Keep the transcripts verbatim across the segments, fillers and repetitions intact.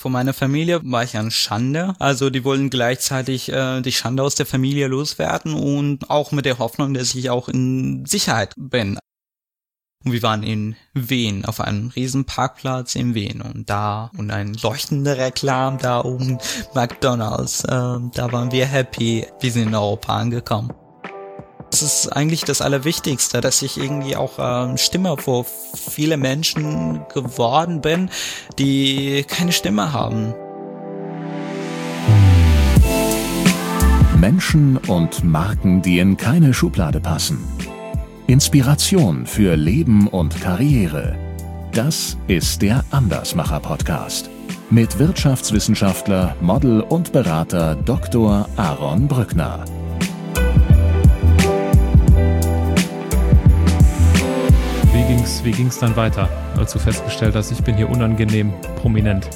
Von meiner Familie war ich an Schande. Also die wollen gleichzeitig äh, die Schande aus der Familie loswerden und auch mit der Hoffnung, dass ich auch in Sicherheit bin. Und wir waren in Wien, auf einem riesen Parkplatz in Wien. Und da, und ein leuchtender Reklam da oben, McDonald's, äh, da waren wir happy. Wir sind in Europa angekommen. Das ist eigentlich das Allerwichtigste, dass ich irgendwie auch ähm, Stimme für viele Menschen geworden bin, die keine Stimme haben. Menschen und Marken, die in keine Schublade passen. Inspiration für Leben und Karriere. Das ist der Andersmacher-Podcast mit Wirtschaftswissenschaftler, Model und Berater Doktor Aaron Brückner. Wie ging's, wie ging's dann weiter, als du festgestellt hast, ich bin hier unangenehm prominent?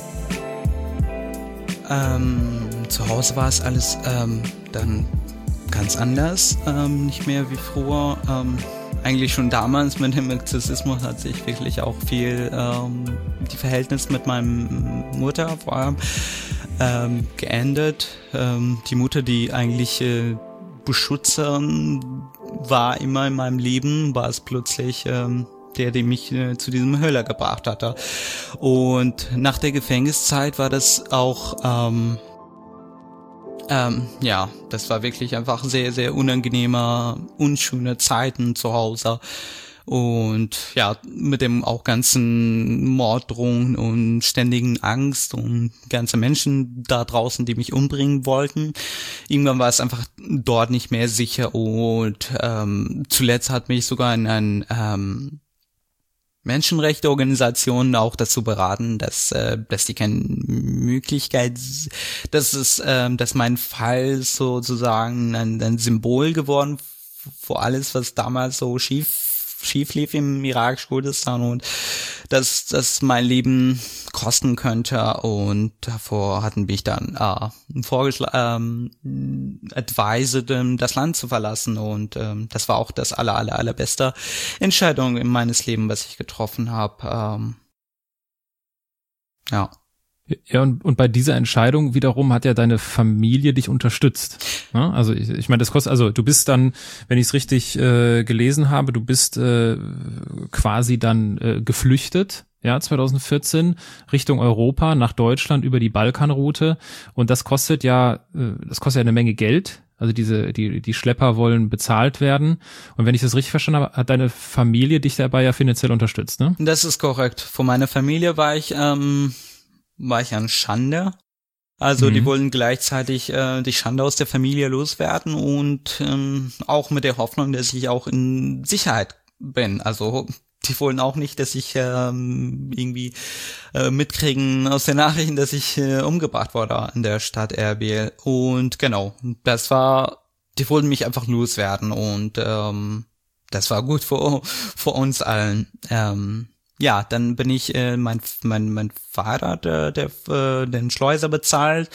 Ähm, zu Hause war es alles ähm, dann ganz anders, ähm, nicht mehr wie früher. Ähm, eigentlich schon damals mit dem Exorzismus hat sich wirklich auch viel ähm, die Verhältnisse mit meiner Mutter vor allem ähm, geändert. Ähm, die Mutter, die eigentlich äh, Beschützerin war immer in meinem Leben, war es plötzlich ähm, der, der mich äh, zu diesem Höller gebracht hatte. Und nach der Gefängniszeit war das auch, ähm, ähm, ja, das war wirklich einfach sehr, sehr unangenehme, unschöne Zeiten zu Hause. Und ja, mit dem auch ganzen Morddrohungen und ständigen Angst und ganze Menschen da draußen, die mich umbringen wollten. Irgendwann war es einfach dort nicht mehr sicher und ähm, zuletzt hat mich sogar in ein ähm, Menschenrechteorganisationen auch dazu beraten, dass äh, dass die keine Möglichkeit, dass es, äh, dass mein Fall sozusagen ein, ein Symbol geworden für alles, was damals so schief schief lief im irakisch-Kurdistan und dass das mein Leben kosten könnte. Und davor hatten mich dann äh, vorgeschlagen, ähm, advised, das Land zu verlassen. Und ähm, das war auch das aller, aller, allerbeste Entscheidung in meines Lebens, was ich getroffen habe. Ähm, ja. Ja, und, und bei dieser Entscheidung wiederum hat ja deine Familie dich unterstützt. Ja, also ich, ich meine, das kostet, also du bist dann, wenn ich es richtig äh, gelesen habe, du bist äh, quasi dann äh, geflüchtet, ja, zwanzig vierzehn Richtung Europa, nach Deutschland über die Balkanroute. Und das kostet ja, äh, das kostet ja eine Menge Geld. Also diese, die, die Schlepper wollen bezahlt werden. Und wenn ich das richtig verstanden habe, hat deine Familie dich dabei ja finanziell unterstützt, ne? Das ist korrekt. Von meiner Familie war ich, ähm, war ich an Schande. Also mhm. die wollen gleichzeitig äh, die Schande aus der Familie loswerden und ähm, auch mit der Hoffnung, dass ich auch in Sicherheit bin. Also die wollen auch nicht, dass ich ähm, irgendwie äh, mitkriegen aus den Nachrichten, dass ich äh, umgebracht wurde in der Stadt Erbil. Und genau, das war, die wollten mich einfach loswerden und ähm, das war gut für, für uns allen. Ähm, Ja, dann bin ich, äh, mein, mein, mein Vater, der, der, äh, den Schleuser bezahlt.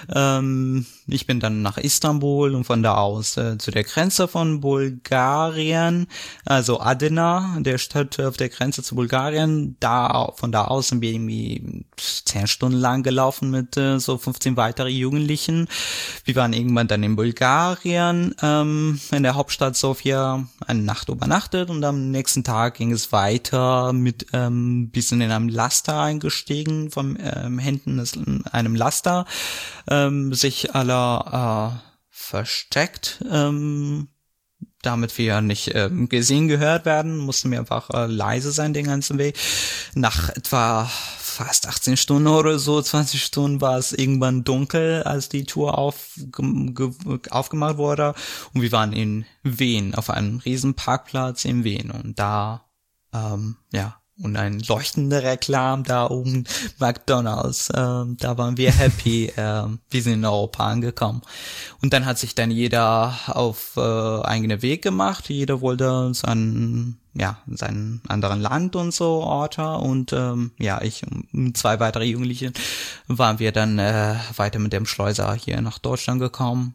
Ähm, ich bin dann nach Istanbul und von da aus äh, zu der Grenze von Bulgarien, also Adana, der Stadt auf der Grenze zu Bulgarien. Da, von da aus sind wir irgendwie zehn Stunden lang gelaufen mit äh, so fünfzehn weitere Jugendlichen. Wir waren irgendwann dann in Bulgarien, ähm, in der Hauptstadt Sofia, eine Nacht übernachtet und am nächsten Tag ging es weiter mit ähm, bisschen in einem Laster eingestiegen, vom ähm, hinten ist in einem Laster, ähm, sich aller äh, versteckt, ähm, damit wir nicht ähm, gesehen gehört werden, mussten wir einfach äh, leise sein den ganzen Weg. Nach etwa fast achtzehn Stunden oder so, zwanzig Stunden war es irgendwann dunkel, als die Tour auf, ge, aufgemacht wurde und wir waren in Wien, auf einem riesen Parkplatz in Wien und da, ähm, ja, und ein leuchtender Reklam da oben, McDonald's, ähm, da waren wir happy, ähm, wir sind in Europa angekommen. Und dann hat sich dann jeder auf äh, eigenen Weg gemacht, jeder wollte seinen, ja, seinen anderen Land und so Orte und ähm, ja, ich und zwei weitere Jugendliche waren wir dann äh, weiter mit dem Schleuser hier nach Deutschland gekommen.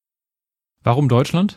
Warum Deutschland?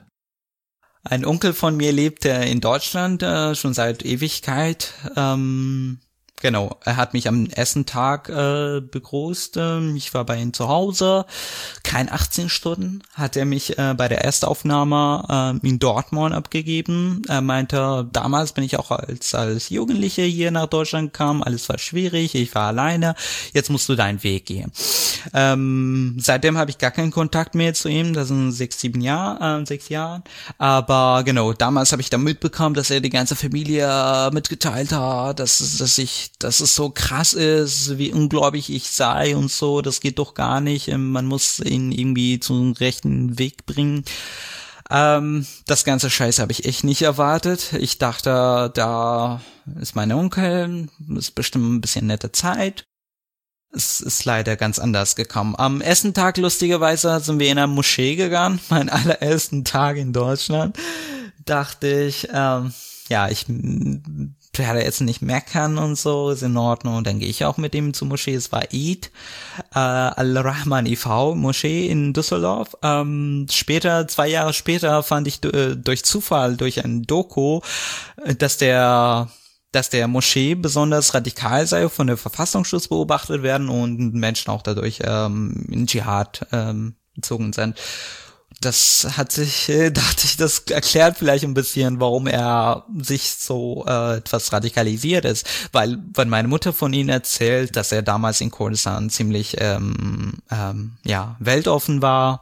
Ein Onkel von mir lebt äh, in Deutschland äh, schon seit Ewigkeit. Ähm, Genau, er hat mich am ersten Tag äh, begrüßt. Ähm, ich war bei ihm zu Hause. Kein achtzehn Stunden hat er mich äh, bei der Erstaufnahme äh, in Dortmund abgegeben. Er meinte, damals bin ich auch als als Jugendliche hier nach Deutschland gekommen. Alles war schwierig, ich war alleine. Jetzt musst du deinen Weg gehen. Ähm, seitdem habe ich gar keinen Kontakt mehr zu ihm. Das sind sechs, sieben Jahre, äh, sechs Jahre. Aber genau, damals habe ich dann mitbekommen, dass er die ganze Familie mitgeteilt hat, dass, dass ich, dass es so krass ist, wie ungläubig ich sei und so. Das geht doch gar nicht. Man muss ihn irgendwie zum rechten Weg bringen. Ähm, das ganze Scheiß habe ich echt nicht erwartet. Ich dachte, da ist mein Onkel, ist bestimmt ein bisschen nette Zeit. Es ist leider ganz anders gekommen. Am ersten Tag, lustigerweise, sind wir in eine Moschee gegangen. Meinen allerersten Tag in Deutschland. Dachte ich, ähm, ja, ich werde jetzt nicht meckern und so, ist in Ordnung. Dann gehe ich auch mit ihm zur Moschee. Es war Eid, äh, Al-Rahman e V Moschee in Düsseldorf. Ähm, später, zwei Jahre später, fand ich äh, durch Zufall, durch ein Doku, äh, dass der dass der Moschee besonders radikal sei, von der Verfassungsschutz beobachtet werden und Menschen auch dadurch ähm, in Dschihad ähm, gezogen sind. Das hat sich, äh, dachte ich, das erklärt vielleicht ein bisschen, warum er sich so äh, etwas radikalisiert ist. Weil, wenn meine Mutter von ihm erzählt, dass er damals in Kurdistan ziemlich ähm, ähm, ja weltoffen war,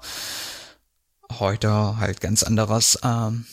heute halt ganz anderes. Ähm,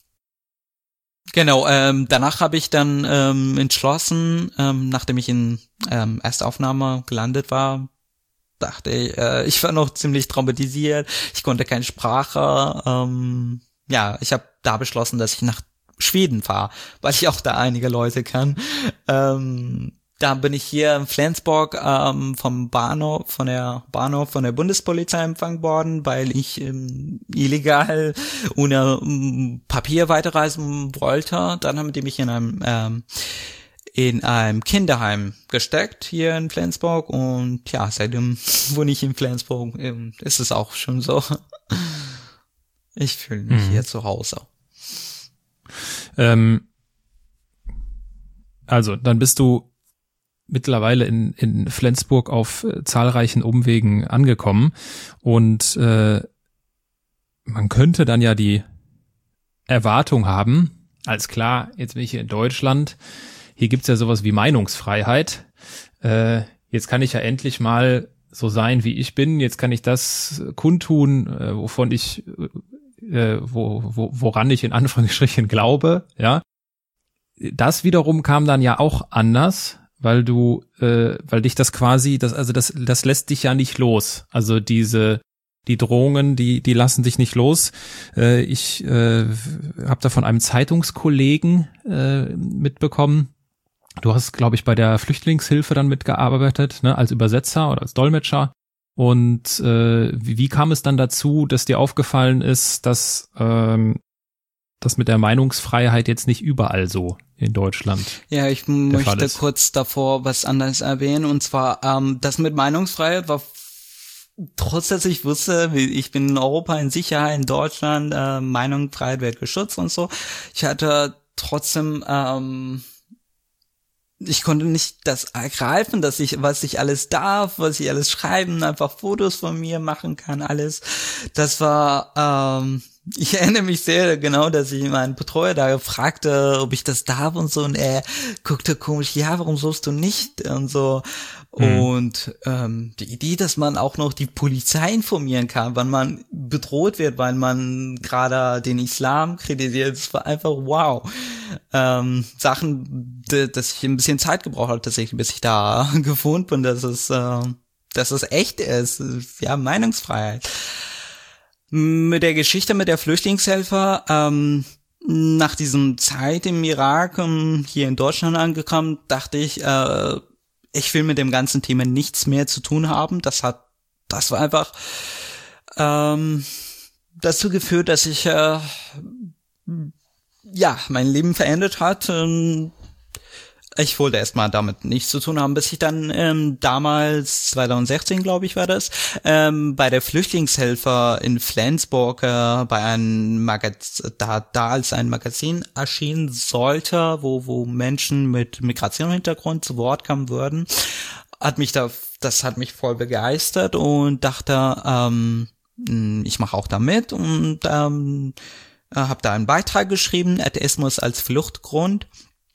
Genau, ähm, danach habe ich dann ähm, entschlossen, ähm, nachdem ich in ähm, Erstaufnahme gelandet war, dachte ich, äh, ich war noch ziemlich traumatisiert, ich konnte keine Sprache, ähm, ja, ich habe da beschlossen, dass ich nach Schweden fahre, weil ich auch da einige Leute kann. Ähm, da bin ich hier in Flensburg ähm, vom Bahnhof, von der Bahnhof von der Bundespolizei empfangen worden, weil ich ähm, illegal ohne ähm, Papier weiterreisen wollte. Dann haben die mich in einem ähm, in einem Kinderheim gesteckt hier in Flensburg und ja, seitdem wohne ich in Flensburg. Ähm, ist es auch schon so. Ich fühle mich mhm. hier zu Hause. Ähm, also, dann bist du mittlerweile in, in Flensburg auf äh, zahlreichen Umwegen angekommen und äh, man könnte dann ja die Erwartung haben, als klar, jetzt bin ich hier in Deutschland, hier gibt's ja sowas wie Meinungsfreiheit, äh, jetzt kann ich ja endlich mal so sein, wie ich bin, jetzt kann ich das kundtun, äh, wovon ich, äh, wo, wo, woran ich in Anführungsstrichen glaube, ja. Das wiederum kam dann ja auch anders, weil du, äh, weil dich das quasi, das, also das, das lässt dich ja nicht los. Also diese, die Drohungen, die, die lassen dich nicht los. Äh, ich äh, habe da von einem Zeitungskollegen äh, mitbekommen. Du hast, glaube ich, bei der Flüchtlingshilfe dann mitgearbeitet, ne, als Übersetzer oder als Dolmetscher. Und äh, wie, wie kam es dann dazu, dass dir aufgefallen ist, dass ähm, das mit der Meinungsfreiheit jetzt nicht überall so in Deutschland. Ja, ich möchte kurz davor was anderes erwähnen, und zwar ähm, das mit Meinungsfreiheit war, trotz dass ich wusste, ich bin in Europa in Sicherheit, in Deutschland, äh, Meinungsfreiheit wird geschützt und so. Ich hatte trotzdem, ähm, ich konnte nicht das ergreifen, dass ich, was ich alles darf, was ich alles schreiben, einfach Fotos von mir machen kann, alles. Das war, ähm, ich erinnere mich sehr genau, dass ich meinen Betreuer da fragte, ob ich das darf und so, und er guckte komisch, ja, warum sollst du nicht und so. Mhm. Und ähm, die Idee, dass man auch noch die Polizei informieren kann, wenn man bedroht wird, weil man gerade den Islam kritisiert, das war einfach wow. Ähm, Sachen, dass ich ein bisschen Zeit gebraucht habe, tatsächlich, bis ich da gefunden bin, dass es, äh, dass es echt ist. Ja, Meinungsfreiheit. Mit der Geschichte mit der Flüchtlingshelfer, ähm, nach diesem Zeit im Irak, ähm, hier in Deutschland angekommen, dachte ich, äh, ich will mit dem ganzen Thema nichts mehr zu tun haben. Das hat, das war einfach ähm, dazu geführt, dass ich äh, ja mein Leben verändert hat. Ähm, ich wollte erstmal damit nichts zu tun haben, bis ich dann ähm, damals, zwanzig sechzehn glaube ich war das, ähm, bei der Flüchtlingshelfer in Flensburg äh, bei einem Magazin, da, da als ein Magazin erschienen sollte, wo wo Menschen mit Migrationshintergrund zu Wort kommen würden, hat mich da, das hat mich voll begeistert und dachte, ähm, ich mache auch da mit und ähm, habe da einen Beitrag geschrieben, Atheismus als Fluchtgrund.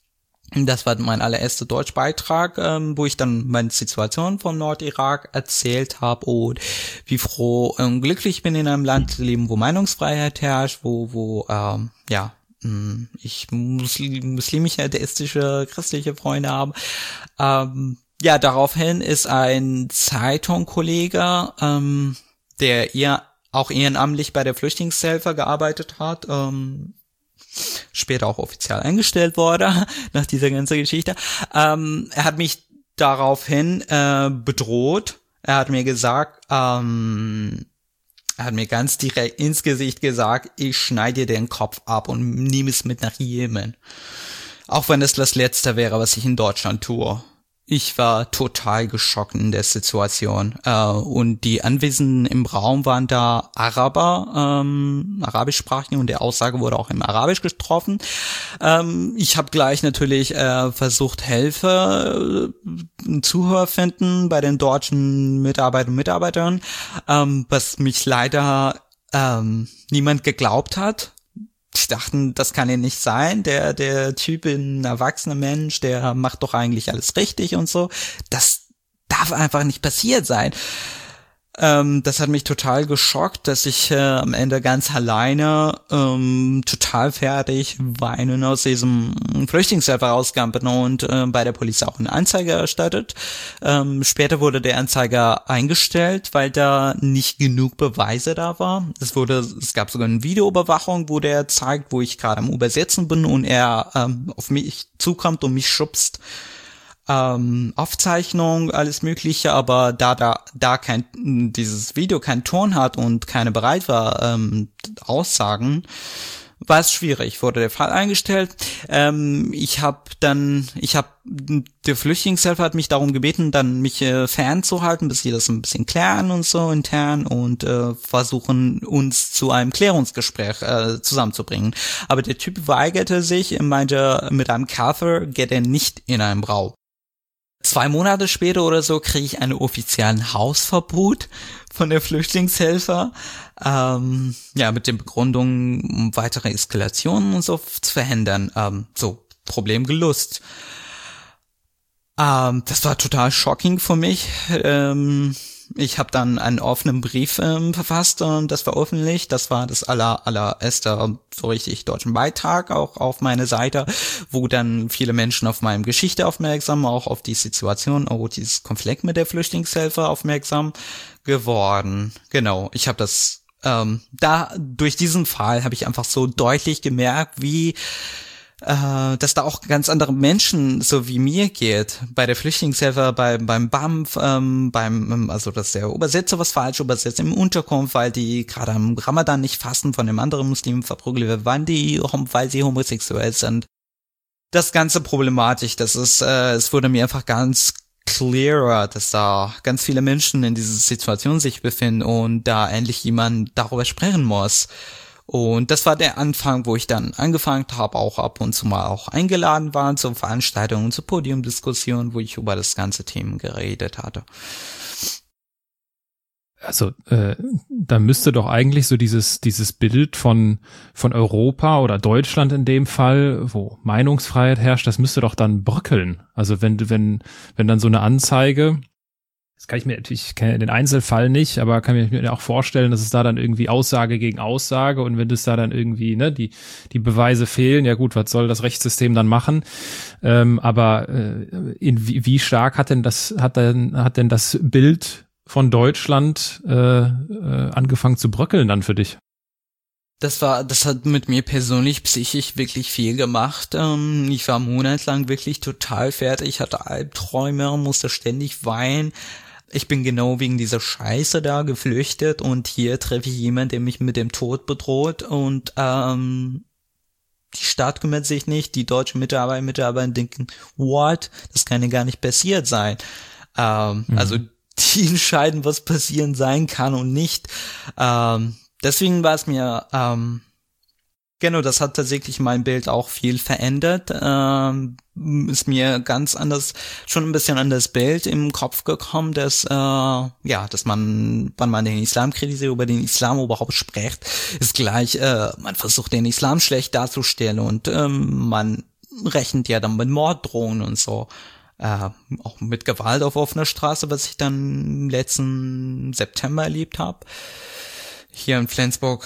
Das war mein allererster Deutschbeitrag, ähm, wo ich dann meine Situation vom Nordirak erzählt habe und wie froh und glücklich bin, in einem Land zu leben, wo Meinungsfreiheit herrscht, wo wo ähm, ja ich muslim, muslimische, atheistische, christliche Freunde habe. Ähm, ja, daraufhin ist ein Zeitungskollege, ähm, der ihr auch ehrenamtlich bei der Flüchtlingshilfe gearbeitet hat, ähm, später auch offiziell eingestellt wurde, nach dieser ganzen Geschichte. Ähm, er hat mich daraufhin äh, bedroht. Er hat mir gesagt, ähm, er hat mir ganz direkt ins Gesicht gesagt, ich schneide dir den Kopf ab und nehme es mit nach Jemen. Auch wenn es das Letzte wäre, was ich in Deutschland tue. Ich war total geschockt in der Situation. Äh, und die Anwesenden im Raum waren da Araber, ähm, arabischsprachige, und der Aussage wurde auch im Arabisch getroffen. Ähm, ich habe gleich natürlich äh, versucht, Hilfe, äh, Zuhörer finden bei den deutschen Mitarbeitern und Mitarbeitern, ähm, was mich leider ähm, niemand geglaubt hat. Die dachten, das kann ja nicht sein, der der Typ, ein erwachsener Mensch, der macht doch eigentlich alles richtig und so. Das darf einfach nicht passiert sein. Ähm, das hat mich total geschockt, dass ich äh, am Ende ganz alleine, ähm, total fertig, weinend aus diesem Flüchtlingshelfer rausgegangen bin und äh, bei der Polizei auch eine Anzeige erstattet. Ähm, später wurde der Anzeiger eingestellt, weil da nicht genug Beweise da war. Es wurde, es gab sogar eine Videoüberwachung, wo der zeigt, wo ich gerade am Übersetzen bin und er ähm, auf mich zukommt und mich schubst. Ähm, Aufzeichnung, alles Mögliche, aber da da da kein dieses Video keinen Ton hat und keine bereit war, ähm, Aussagen, war es schwierig, wurde der Fall eingestellt. Ähm, ich habe dann, ich habe, der Flüchtlingshelfer hat mich darum gebeten, dann mich äh, fernzuhalten, bis wir das ein bisschen klären und so intern und äh, versuchen, uns zu einem Klärungsgespräch äh, zusammenzubringen. Aber der Typ weigerte sich und meinte, mit einem Kaffee geht er nicht in einen Raum. Zwei Monate später oder so kriege ich einen offiziellen Hausverbot von der Flüchtlingshelfer, ähm, ja, mit den Begründungen, um weitere Eskalationen und so zu verhindern. Ähm, so, Problem gelöst. Ähm, das war total shocking für mich. Ähm, ich habe dann einen offenen Brief ähm, verfasst und das veröffentlicht. Das war das aller allererste so richtig deutschen Beitrag auch auf meine Seite, wo dann viele Menschen auf meine Geschichte aufmerksam, auch auf die Situation, oh, dieses Konflikt mit der Flüchtlingshilfe aufmerksam geworden. Genau, ich habe das ähm, da durch diesen Fall habe ich einfach so deutlich gemerkt, wie äh, dass da auch ganz andere Menschen so wie mir geht. Bei der Flüchtlingshilfe, bei, beim B A M F, ähm, beim, also dass der Übersetzer was falsch übersetzt im Unterkunft, weil die gerade am Ramadan nicht fasten, von dem anderen Muslimen verprügelt werden, weil die, weil sie homosexuell sind. Das ganze problematisch, das ist, äh, es wurde mir einfach ganz clearer, dass da ganz viele Menschen in dieser Situation sich befinden und da endlich jemand darüber sprechen muss. Und das war der Anfang, wo ich dann angefangen habe, auch ab und zu mal auch eingeladen war zu Veranstaltungen, zu Podiumdiskussionen, wo ich über das ganze Thema geredet hatte. Also äh, da müsste doch eigentlich so dieses dieses Bild von von Europa oder Deutschland in dem Fall, wo Meinungsfreiheit herrscht, das müsste doch dann bröckeln. Also wenn wenn wenn dann so eine Anzeige, das kann ich mir natürlich, ich kenne den Einzelfall nicht, aber kann mir auch vorstellen, dass es da dann irgendwie Aussage gegen Aussage, und wenn es da dann irgendwie, ne, die die Beweise fehlen, ja gut, was soll das Rechtssystem dann machen? Ähm, aber äh, in wie, wie stark hat denn das hat denn hat denn das Bild von Deutschland äh, äh, angefangen zu bröckeln dann für dich? Das war, das hat mit mir persönlich psychisch wirklich viel gemacht. Ähm, ich war monatelang wirklich total fertig, ich hatte Albträume, musste ständig weinen. Ich bin genau wegen dieser Scheiße da geflüchtet und hier treffe ich jemanden, der mich mit dem Tod bedroht und ähm, die Staat kümmert sich nicht, die deutschen Mitarbeiter und Mitarbeiter denken, what? Das kann ja gar nicht passiert sein. Ähm, mhm. Also die entscheiden, was passieren sein kann und nicht. Ähm, deswegen war es mir, ähm, genau, das hat tatsächlich mein Bild auch viel verändert. Ähm, ist mir ganz anders, schon ein bisschen anders Bild im Kopf gekommen, dass, äh, ja, dass man, wenn man den Islam kritisiert, über den Islam überhaupt spricht, ist gleich, äh, man versucht den Islam schlecht darzustellen und ähm, man rechnet ja dann mit Morddrohungen und so. Äh, auch mit Gewalt auf offener Straße, was ich dann letzten September erlebt habe. Hier in Flensburg,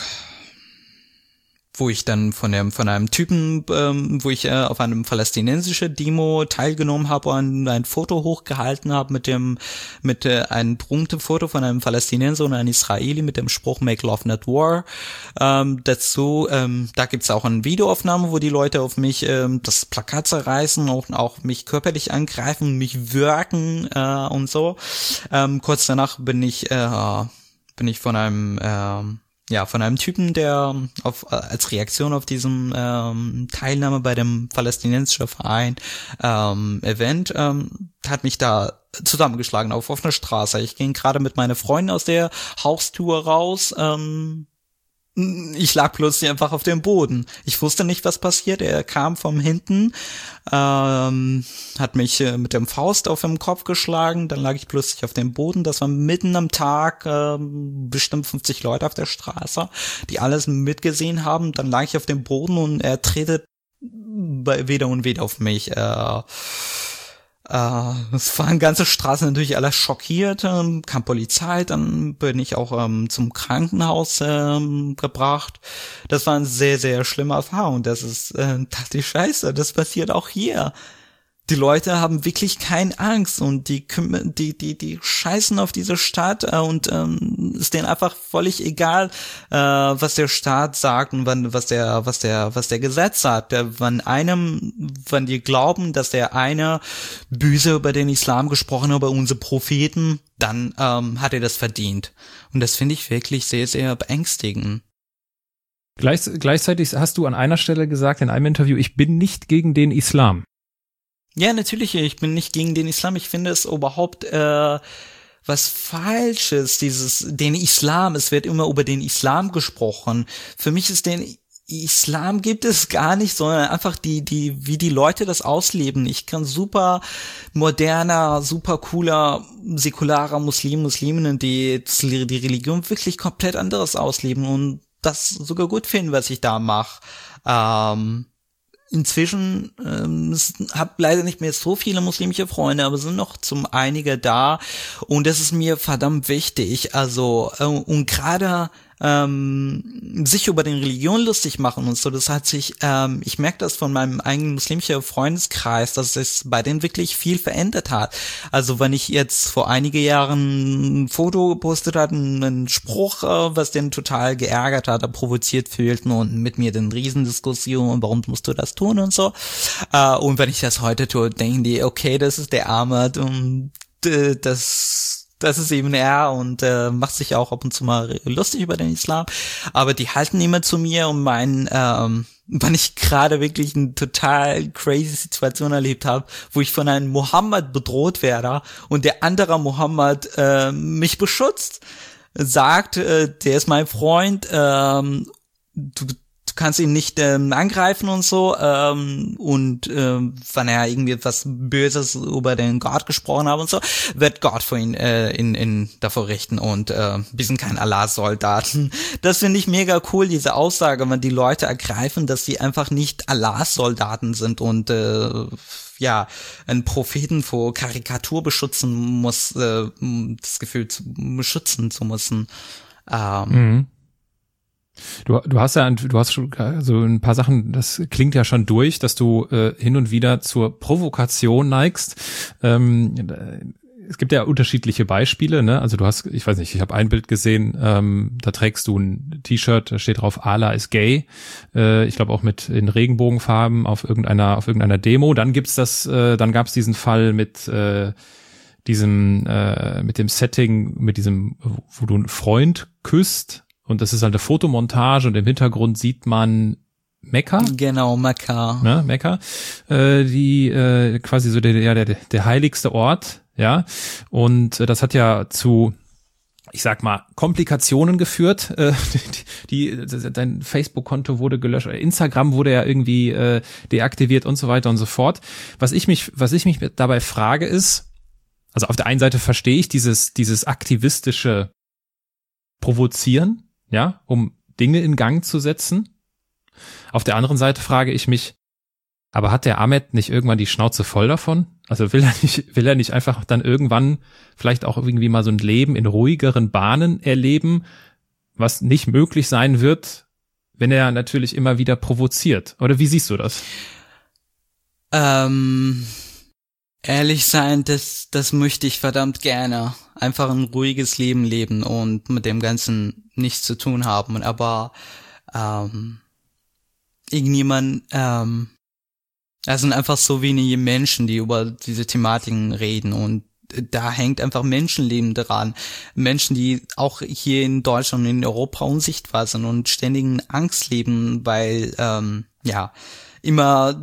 wo ich dann von dem von einem Typen, ähm, wo ich äh, auf einem palästinensischen Demo teilgenommen habe und ein Foto hochgehalten habe mit dem mit äh, einem berühmten Foto von einem Palästinenser und einem Israeli mit dem Spruch Make Love Not War. Ähm, dazu, ähm, da gibt's auch eine Videoaufnahme, wo die Leute auf mich ähm, das Plakat zerreißen und auch mich körperlich angreifen, mich würgen äh, und so. Ähm, kurz danach bin ich äh, bin ich von einem äh, Ja, von einem Typen, der auf als Reaktion auf diesem ähm, Teilnahme bei dem palästinensischen Verein ähm, Event ähm, hat mich da zusammengeschlagen auf offener Straße. Ich ging gerade mit meiner Freundin aus der Haustür raus. Ähm, ich lag plötzlich einfach auf dem Boden. Ich wusste nicht, was passiert. Er kam von hinten, ähm, hat mich äh, mit dem Faust auf den Kopf geschlagen. Dann lag ich plötzlich auf dem Boden. Das war mitten am Tag, ähm, bestimmt fünfzig Leute auf der Straße, die alles mitgesehen haben. Dann lag ich auf dem Boden und er tretet weder und weder auf mich. Äh, Äh, es waren ganze Straßen natürlich alle schockiert, ähm, kam Polizei, dann bin ich auch ähm, zum Krankenhaus ähm, gebracht. Das war eine sehr, sehr schlimme Erfahrung. Das ist, äh, dachte ich, scheiße, das passiert auch hier. Die Leute haben wirklich keine Angst und die die die die scheißen auf diese Stadt äh, und ähm, ist denen einfach völlig egal, äh, was der Staat sagt und wann, was der was der was der Gesetz sagt. Der, wenn einem, wenn die glauben, dass der eine böse über den Islam gesprochen hat, über unsere Propheten, dann ähm, hat er das verdient. Und das finde ich wirklich sehr, sehr beängstigend. Gleich, gleichzeitig hast du an einer Stelle gesagt in einem Interview, ich bin nicht gegen den Islam. Ja, natürlich, ich bin nicht gegen den Islam. Ich finde es überhaupt äh, was Falsches, dieses den Islam. Es wird immer über den Islam gesprochen. Für mich ist den Islam gibt es gar nicht, sondern einfach die, die, wie die Leute das ausleben. Ich kann super moderner, super cooler, säkularer Muslim, Musliminnen, die die Religion wirklich komplett anderes ausleben und das sogar gut finden, was ich da mache. Ähm, Inzwischen ähm, habe leider nicht mehr so viele muslimische Freunde, aber sind noch zum einige da und das ist mir verdammt wichtig. Also äh, und gerade ähm, sich über den Religion lustig machen und so, das hat sich, ähm, ich merke das von meinem eigenen muslimischen Freundeskreis, dass es bei denen wirklich viel verändert hat. Also wenn ich jetzt vor einigen Jahren ein Foto gepostet hatte, einen Spruch, äh, was den total geärgert hat, provoziert fühlten und mit mir den Riesendiskussion, warum musst du das tun und so. Äh, und wenn ich das heute tue, denken die, okay, das ist der Ahmad und äh, das Das ist eben er und äh, macht sich auch ab und zu mal lustig über den Islam. Aber die halten immer zu mir und meinen, ähm, wenn ich gerade wirklich eine total crazy Situation erlebt habe, wo ich von einem Mohammed bedroht werde und der andere Mohammed äh, mich beschützt, sagt, äh, der ist mein Freund, ähm, du Du kannst ihn nicht ähm, angreifen und so ähm, und ähm, wenn er irgendwie was Böses über den Gott gesprochen hat und so, wird Gott für ihn äh, in, in davor richten und äh, wir sind kein Allah-Soldaten. Das finde ich mega cool, diese Aussage, wenn die Leute ergreifen, dass sie einfach nicht Allahs-Soldaten sind und äh, ja, einen Propheten vor Karikatur beschützen muss, äh, das Gefühl zu beschützen zu müssen. Ähm, mhm. Du, du hast ja, du hast schon also ein paar Sachen, das klingt ja schon durch, dass du äh, hin und wieder zur Provokation neigst. Ähm, es gibt ja unterschiedliche Beispiele, ne? Also du hast, ich weiß nicht, ich habe ein Bild gesehen, ähm, da trägst du ein T-Shirt, da steht drauf Allah is gay. Äh, ich glaube auch mit in Regenbogenfarben auf irgendeiner auf irgendeiner Demo. Dann gibt's das, äh, dann gab's diesen Fall mit äh, diesem äh, mit dem Setting, mit diesem, wo du einen Freund küsst. Und das ist halt eine Fotomontage und im Hintergrund sieht man Mekka. Genau, Mekka. Ne, Mekka, äh, die äh, quasi so der, ja, der, der heiligste Ort, ja. Und äh, das hat ja zu, ich sag mal, Komplikationen geführt. Äh, die, die, dein Facebook-Konto wurde gelöscht, Instagram wurde ja irgendwie äh, deaktiviert und so weiter und so fort. Was ich mich, was ich mich dabei frage ist, also auf der einen Seite verstehe ich dieses, dieses aktivistische Provozieren, ja, um Dinge in Gang zu setzen. Auf der anderen Seite frage ich mich, aber hat der Ahmed nicht irgendwann die Schnauze voll davon? Also will er nicht, will er nicht einfach dann irgendwann vielleicht auch irgendwie mal so ein Leben in ruhigeren Bahnen erleben, was nicht möglich sein wird, wenn er natürlich immer wieder provoziert? Oder wie siehst du das? Ähm, ehrlich sein, das, das möchte ich verdammt gerne. Einfach ein ruhiges Leben leben und mit dem Ganzen nichts zu tun haben. Aber, ähm, irgendjemand, ähm, es sind einfach so wenige Menschen, die über diese Thematiken reden und da hängt einfach Menschenleben dran. Menschen, die auch hier in Deutschland und in Europa unsichtbar sind und ständigen Angst leben, weil, ähm, ja, immer,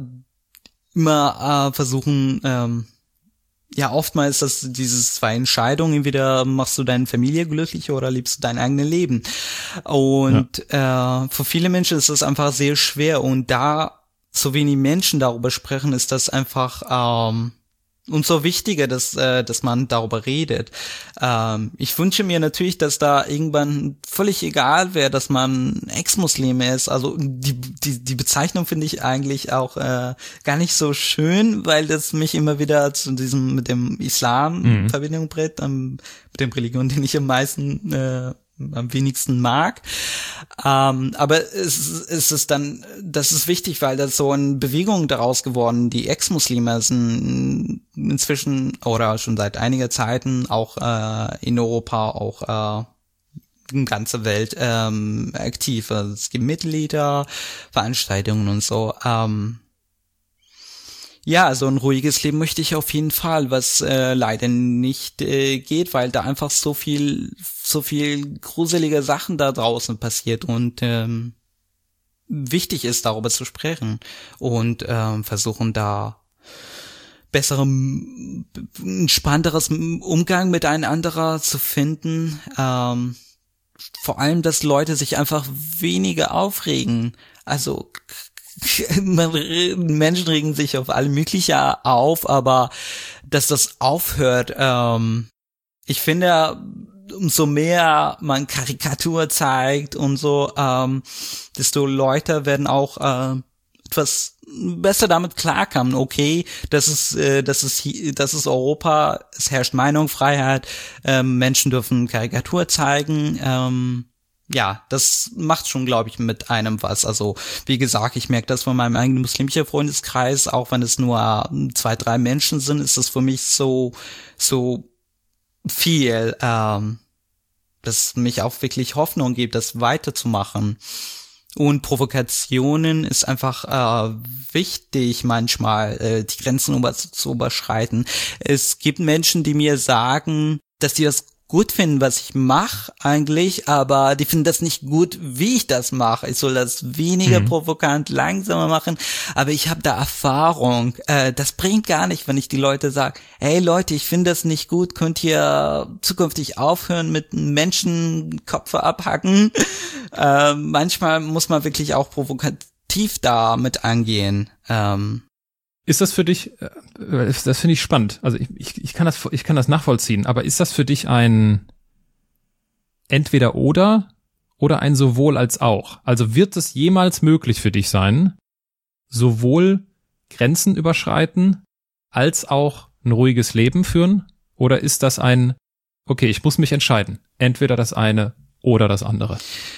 immer äh, versuchen, ähm, ja, oftmals ist das dieses zwei Entscheidungen, entweder machst du deine Familie glücklich oder lebst du dein eigenes Leben. Und ja. äh, für viele Menschen ist das einfach sehr schwer und da so wenig Menschen darüber sprechen, ist das einfach ähm, umso wichtiger, dass äh, dass man darüber redet. Ähm, ich wünsche mir natürlich, dass da irgendwann völlig egal wäre, dass man Ex-Muslim ist. Also die die die Bezeichnung finde ich eigentlich auch äh, gar nicht so schön, weil das mich immer wieder zu diesem mit dem Islam mhm. in Verbindung bringt, ähm, mit dem Religion, den ich am meisten äh, am wenigsten mag. Ähm, aber es, es ist dann, das ist wichtig, weil das so eine Bewegung daraus geworden, die Ex-Muslime sind inzwischen oder schon seit einiger Zeiten auch äh, in Europa, auch äh, in ganzer Welt ähm, aktiv. Also es gibt Mitglieder, Veranstaltungen und so. Ähm, Ja, so ein ruhiges Leben möchte ich auf jeden Fall, was äh, leider nicht äh, geht, weil da einfach so viel, so viel gruselige Sachen da draußen passiert und ähm, wichtig ist, darüber zu sprechen und ähm, versuchen da besserem, entspannteres Umgang miteinander zu finden. Ähm, vor allem, dass Leute sich einfach weniger aufregen. Also Menschen regen sich auf alle möglichen auf, aber dass das aufhört, ähm, ich finde, umso mehr man Karikatur zeigt und so, ähm, desto Leute werden auch äh, etwas besser damit klarkommen. Okay, das ist, äh, das ist, das ist Europa, es herrscht Meinungsfreiheit, ähm, Menschen dürfen Karikatur zeigen, ähm, ja, das macht schon, glaube ich, mit einem was. Also, wie gesagt, ich merke das von meinem eigenen muslimischen Freundeskreis, auch wenn es nur zwei, drei Menschen sind, ist das für mich so, so viel, ähm, dass mich auch wirklich Hoffnung gibt, das weiterzumachen. Und Provokationen ist einfach äh, wichtig, manchmal äh, die Grenzen über, zu überschreiten. Es gibt Menschen, die mir sagen, dass die das gut finden, was ich mache eigentlich, aber die finden das nicht gut, wie ich das mache. Ich soll das weniger mhm. provokant, langsamer machen, aber ich habe da Erfahrung. Äh, das bringt gar nicht, wenn ich die Leute sage, hey Leute, ich finde das nicht gut, könnt ihr zukünftig aufhören mit Menschen Köpfe abhacken. Äh, manchmal muss man wirklich auch provokativ damit angehen. Ähm, Ist das für dich, das finde ich spannend, also ich, ich, ich kann das, ich kann das nachvollziehen, aber ist das für dich ein entweder oder oder ein sowohl als auch? Also wird es jemals möglich für dich sein, sowohl Grenzen überschreiten als auch ein ruhiges Leben führen? Oder ist das ein, okay, ich muss mich entscheiden, entweder das eine oder das andere?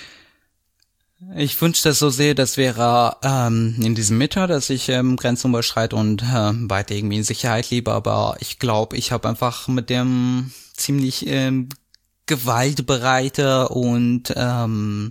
Ich wünsche das so sehr, das wäre ähm, in diesem Mitte, dass ich ähm, Grenzen überschreite und äh, weiter irgendwie in Sicherheit lebe, aber ich glaube, ich habe einfach mit dem ziemlich ähm, gewaltbereite und ähm,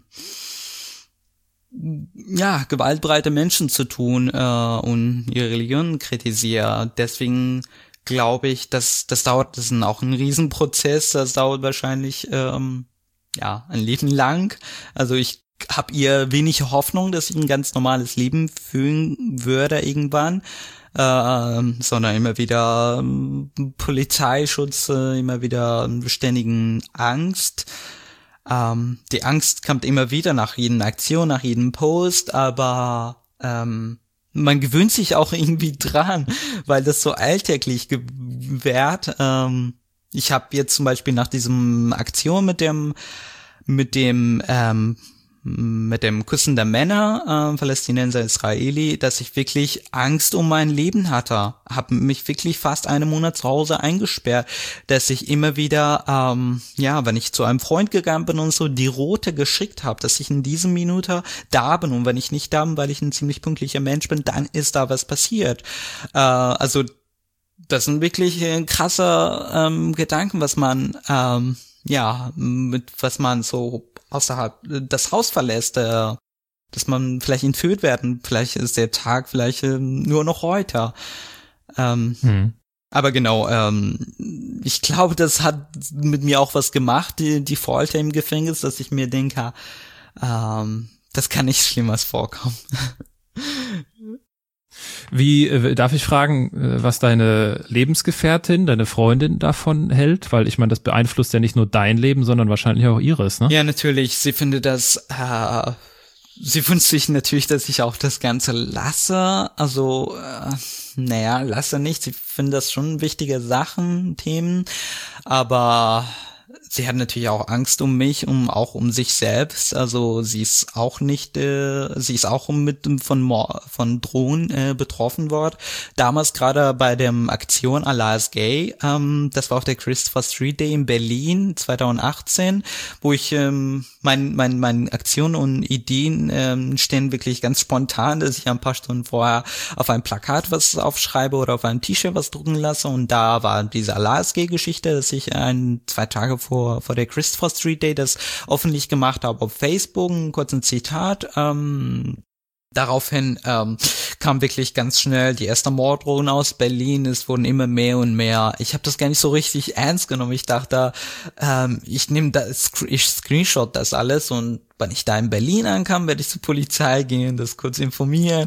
ja, gewaltbereite Menschen zu tun äh, und ihre Religion kritisiere. Deswegen glaube ich, dass das dauert, das ist auch ein Riesenprozess, das dauert wahrscheinlich ähm, ja, ein Leben lang. Also ich habe ihr wenig Hoffnung, dass ich ein ganz normales Leben führen würde irgendwann, äh, sondern immer wieder äh, Polizeischutz, äh, immer wieder beständigen Angst. Ähm, die Angst kommt immer wieder nach jeder Aktion, nach jedem Post, aber ähm, man gewöhnt sich auch irgendwie dran, weil das so alltäglich wird. Ähm, ich habe jetzt zum Beispiel nach diesem Aktion mit dem mit dem ähm, mit dem Küssen der Männer, äh, Palästinenser, Israeli, dass ich wirklich Angst um mein Leben hatte. Habe mich wirklich fast einen Monat zu Hause eingesperrt, dass ich immer wieder, ähm, ja, wenn ich zu einem Freund gegangen bin und so, die Rote geschickt habe, dass ich in diesem Minute da bin. Und wenn ich nicht da bin, weil ich ein ziemlich pünktlicher Mensch bin, dann ist da was passiert. Äh, also das sind wirklich äh, krasse ähm, Gedanken, was man, ähm, ja, mit was man so außerhalb das Haus verlässt, äh, dass man vielleicht entführt werden, vielleicht ist der Tag vielleicht äh, nur noch heute. Ähm, hm. Aber genau, ähm, ich glaube, das hat mit mir auch was gemacht, die, die Folter im Gefängnis, dass ich mir denke, ähm, das kann nichts Schlimmes vorkommen. Wie, äh, darf ich fragen, was deine Lebensgefährtin, deine Freundin davon hält? Weil ich meine, das beeinflusst ja nicht nur dein Leben, sondern wahrscheinlich auch ihres, ne? Ja, natürlich. Sie findet das, äh, sie wünscht sich natürlich, dass ich auch das Ganze lasse. Also, äh, naja, lasse nicht. Sie findet das schon wichtige Sachen, Themen. Aber sie hat natürlich auch Angst um mich, um auch um sich selbst. Also sie ist auch nicht, äh, sie ist auch mit von von Drohnen äh, betroffen worden. Damals gerade bei der Aktion Allah is Gay, ähm, das war auf der Christopher Street Day in Berlin zwanzig achtzehn, wo ich ähm, mein mein meine Aktionen und Ideen ähm, stehen wirklich ganz spontan, dass ich ein paar Stunden vorher auf ein Plakat was aufschreibe oder auf einem T-Shirt was drucken lasse. Und da war diese Allah is Gay Geschichte, dass ich ein zwei Tage vor vor der Christopher Street Day das öffentlich gemacht habe auf Facebook, ein kurzes Zitat. Ähm, daraufhin ähm, kam wirklich ganz schnell die erste Morddrohung aus Berlin. Es wurden immer mehr und mehr. Ich habe das gar nicht so richtig ernst genommen. Ich dachte, ähm, ich nehme das, ich screenshot das alles und wenn ich da in Berlin ankam, werde ich zur Polizei gehen, das kurz informieren.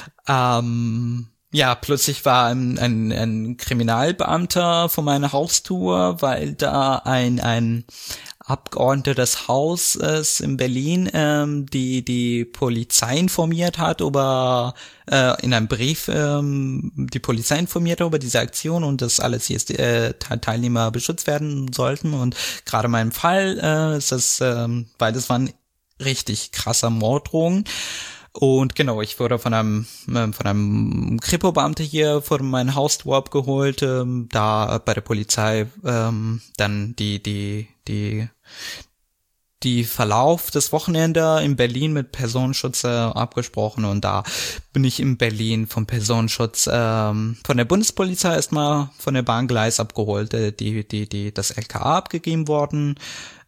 Ähm, Ja, plötzlich war ein, ein, ein Kriminalbeamter vor meiner Haustür, weil da ein ein Abgeordneter des Hauses in Berlin ähm, die die Polizei informiert hat über äh, in einem Brief ähm, die Polizei informiert hat über diese Aktion und dass alles jetzt äh, Teilnehmer beschützt werden sollten. Und gerade in meinem Fall äh, ist das, äh, weil das war ein richtig krasser Morddrohung. Und genau, ich wurde von einem äh, von einem Kripo-Beamter hier vor meinem Haustor abgeholt, ähm, da bei der Polizei ähm, dann die die die die Verlauf des Wochenende in Berlin mit Personenschutz äh, abgesprochen und da bin ich in Berlin vom Personenschutz ähm, von der Bundespolizei erstmal von der Bahngleis abgeholt, äh, die die die das L K A abgegeben worden.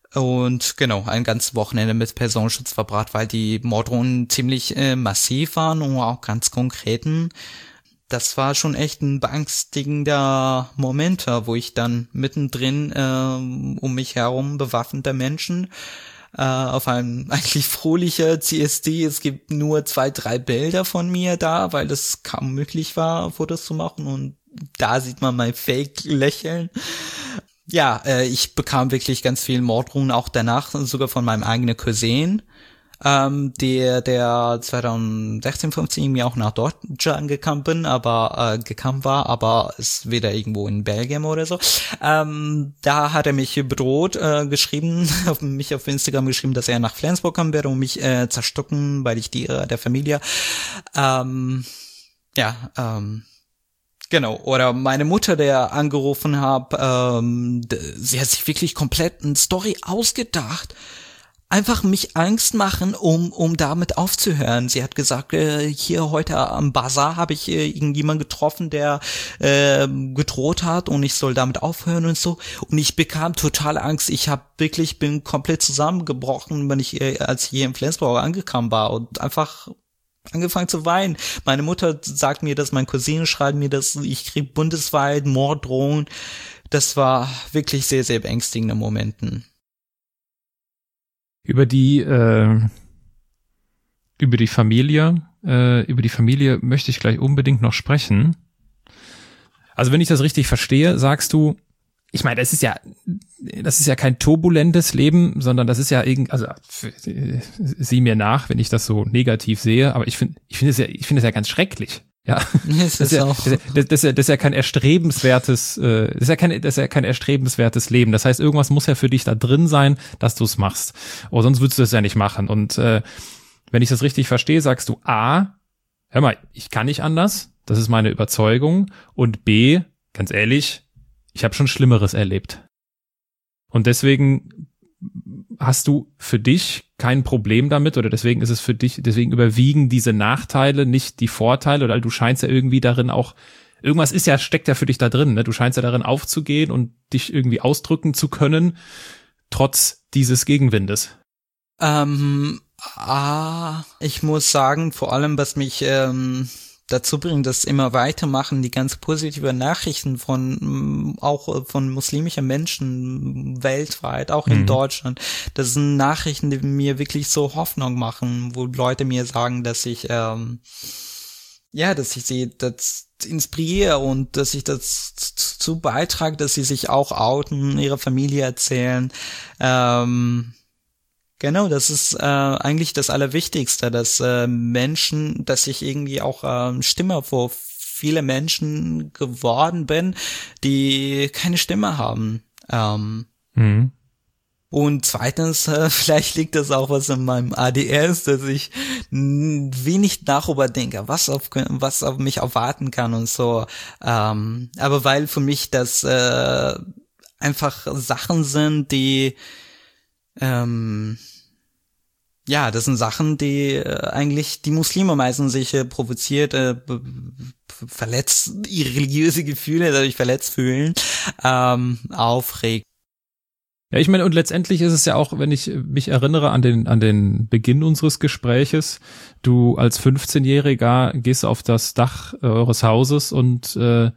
Und genau, ein ganzes Wochenende mit Personenschutz verbracht, weil die Morddrohungen ziemlich äh, massiv waren und auch ganz konkreten. Das war schon echt ein beängstigender Moment, wo ich dann mittendrin äh, um mich herum bewaffnete Menschen äh, auf einem eigentlich fröhlicher C S D. Es gibt nur zwei, drei Bilder von mir da, weil es kaum möglich war, Fotos zu machen. Und da sieht man mein Fake-Lächeln. Ja, äh, ich bekam wirklich ganz viel Morddrohungen, auch danach, sogar von meinem eigenen Cousin, ähm, der der zwanzig sechzehn, fünfzehn mir auch nach Deutschland gekommen bin, aber äh, gekommen war, aber ist weder irgendwo in Belgien oder so. Ähm, da hat er mich bedroht, äh, geschrieben, auf mich auf Instagram geschrieben, dass er nach Flensburg kommen werde und mich äh, zerstucken, weil ich die äh, der Familie. Ähm, ja, ähm. Genau, oder meine Mutter, der angerufen hat, ähm, sie hat sich wirklich komplett eine Story ausgedacht. Einfach mich Angst machen, um um damit aufzuhören. Sie hat gesagt, äh, hier heute am Bazar habe ich äh, irgendjemanden getroffen, der äh, gedroht hat und ich soll damit aufhören und so. Und ich bekam totale Angst. Ich habe wirklich, bin komplett zusammengebrochen, wenn ich, äh, als ich hier in Flensburg angekommen war und einfach angefangen zu weinen. Meine Mutter sagt mir das, mein Cousin schreibt mir das, ich krieg bundesweit Morddrohungen. Das war wirklich sehr, sehr beängstigende Momenten. Über die, äh, über die Familie, äh, über die Familie möchte ich gleich unbedingt noch sprechen. Also wenn ich das richtig verstehe, sagst du, ich meine, das ist ja, das ist ja kein turbulentes Leben, sondern das ist ja irgend, also sieh mir nach, wenn ich das so negativ sehe, aber ich finde, ich finde es ja, ich finde es ja ganz schrecklich. Ja, das ist, ja, das, ist ja, das, ist ja, das ist ja kein erstrebenswertes, äh, das ist ja kein, das ist ja kein erstrebenswertes Leben. Das heißt, irgendwas muss ja für dich da drin sein, dass du es machst. Oh, sonst würdest du es ja nicht machen. Und äh, wenn ich das richtig verstehe, sagst du A, hör mal, ich kann nicht anders, das ist meine Überzeugung. Und B, ganz ehrlich, ich habe schon Schlimmeres erlebt. Und deswegen hast du für dich kein Problem damit oder deswegen ist es für dich, deswegen überwiegen diese Nachteile nicht die Vorteile oder du scheinst ja irgendwie darin auch, irgendwas ist ja, steckt ja für dich da drin, ne? Du scheinst ja darin aufzugehen und dich irgendwie ausdrücken zu können, trotz dieses Gegenwindes. Ähm, ah, ich muss sagen, vor allem, was mich ähm, dazu bringt, das immer weitermachen, die ganz positive Nachrichten von auch von muslimischen Menschen weltweit, auch in mhm. Deutschland. Das sind Nachrichten, die mir wirklich so Hoffnung machen, wo Leute mir sagen, dass ich ähm, ja, dass ich sie das inspiriere und dass ich das zu beitrage, dass sie sich auch outen, ihre Familie erzählen. Ähm, Genau, das ist äh, eigentlich das Allerwichtigste, dass äh, Menschen, dass ich irgendwie auch äh, Stimme für viele Menschen geworden bin, die keine Stimme haben. Ähm, mhm. Und zweitens, äh, vielleicht liegt das auch was in meinem A D S, dass ich wenig darüber denke, was auf was auf mich erwarten kann und so. Ähm, aber weil für mich das äh, einfach Sachen sind, die Ähm, ja, das sind Sachen, die äh, eigentlich die Muslime meistens sich äh, provoziert, äh, b- b- verletzt, ihre religiöse Gefühle dadurch verletzt fühlen, ähm, aufregt. Ja, ich meine, und letztendlich ist es ja auch, wenn ich mich erinnere an den an den Beginn unseres Gespräches, du als fünfzehnjähriger gehst auf das Dach äh, eures Hauses und äh,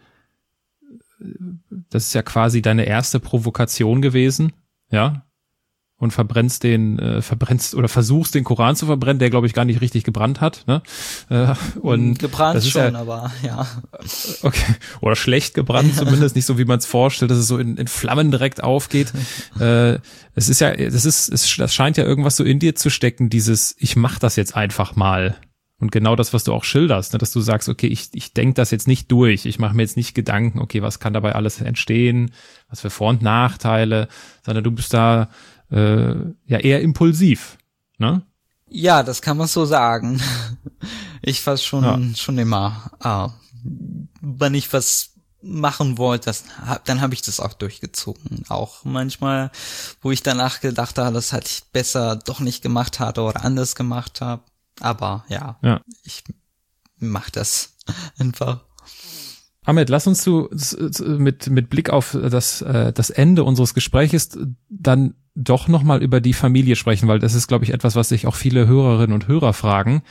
das ist ja quasi deine erste Provokation gewesen, ja? Und verbrennst den, äh, verbrennst oder versuchst den Koran zu verbrennen, der glaube ich gar nicht richtig gebrannt hat, ne? Äh, und gebrannt das ist schon, ja, aber ja. Okay, oder schlecht gebrannt zumindest, nicht so wie man es vorstellt, dass es so in, in Flammen direkt aufgeht. äh, es ist ja, das ist, es, das scheint ja irgendwas so in dir zu stecken, dieses, ich mach das jetzt einfach mal. Und genau das, was du auch schilderst, ne, dass du sagst, okay, ich ich denke das jetzt nicht durch, ich mache mir jetzt nicht Gedanken, okay, was kann dabei alles entstehen, was für Vor- und Nachteile, sondern du bist da äh, ja eher impulsiv, ne? Ja, das kann man so sagen. Ich war schon ja. schon immer, äh, wenn ich was machen wollte, das, dann habe ich das auch durchgezogen. Auch manchmal, wo ich danach gedacht habe, das hätte ich besser doch nicht gemacht hatte oder anders gemacht habe. Aber ja, ja. ich mach das einfach. Ahmed, lass uns zu, mit mit Blick auf das das Ende unseres Gespräches dann doch nochmal über die Familie sprechen, weil das ist, glaube ich, etwas, was sich auch viele Hörerinnen und Hörer fragen.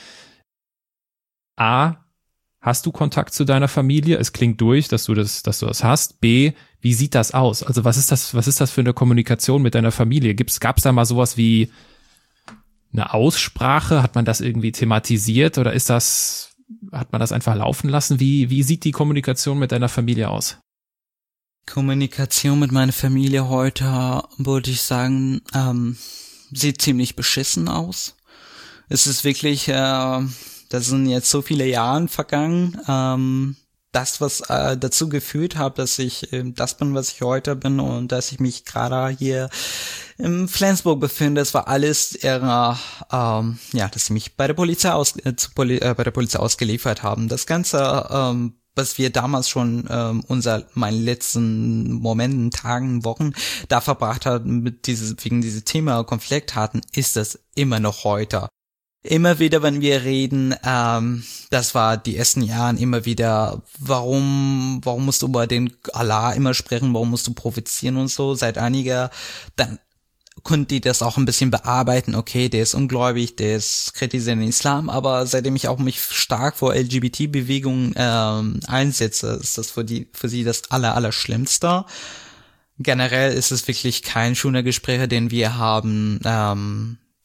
A, hast du Kontakt zu deiner Familie? Es klingt durch, dass du das, dass du das hast. B, wie sieht das aus? Also was ist das, was ist das für eine Kommunikation mit deiner Familie? Gibt's, gab's da mal sowas wie eine Aussprache? Hat man das irgendwie thematisiert oder ist das, hat man das einfach laufen lassen? Wie, wie sieht die Kommunikation mit deiner Familie aus? Kommunikation mit meiner Familie heute, würde ich sagen, ähm, sieht ziemlich beschissen aus. Es ist wirklich, äh, das sind jetzt so viele Jahre vergangen. Ähm, das, was äh, dazu geführt hat, dass ich äh, das bin, was ich heute bin und dass ich mich gerade hier im Flensburg befinde, das war alles eher, ähm, ja, dass sie mich bei der Polizei aus, äh, zu Poli- äh, bei der Polizei ausgeliefert haben. Das Ganze, ähm, was wir damals schon ähm, unser meinen letzten Momenten, Tagen, Wochen da verbracht haben, mit dieses wegen dieses Thema Konflikt hatten, ist das immer noch heute. Immer wieder, wenn wir reden, ähm, das war die ersten Jahren immer wieder, warum, warum musst du über den Allah immer sprechen, warum musst du provozieren und so, seit einiger, dann konnten die das auch ein bisschen bearbeiten, okay, der ist ungläubig, der ist kritisiert den Islam, aber seitdem ich auch mich stark vor L G B T-Bewegungen ähm, einsetze, ist das für die, für sie das aller, aller Schlimmste. Generell ist es wirklich kein schöner Gespräch, den wir haben, ähm,